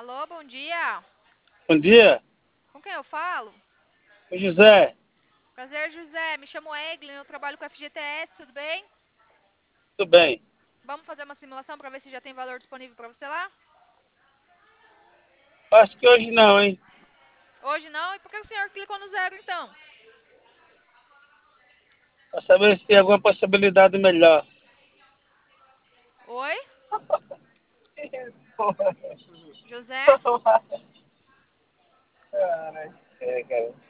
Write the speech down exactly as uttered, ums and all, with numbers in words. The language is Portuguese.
Alô, bom dia. Bom dia, Com quem eu falo? o José. Prazer, José. Me chamo Eglin, eu trabalho com a F G T S, tudo bem? Tudo bem? Vamos fazer uma simulação para ver se já tem valor disponível para você lá? Acho que hoje não, hein? Hoje não? E por que o senhor clicou no zero então? Pra saber se tem alguma possibilidade melhor. Oi? José? Caralho. É, cara.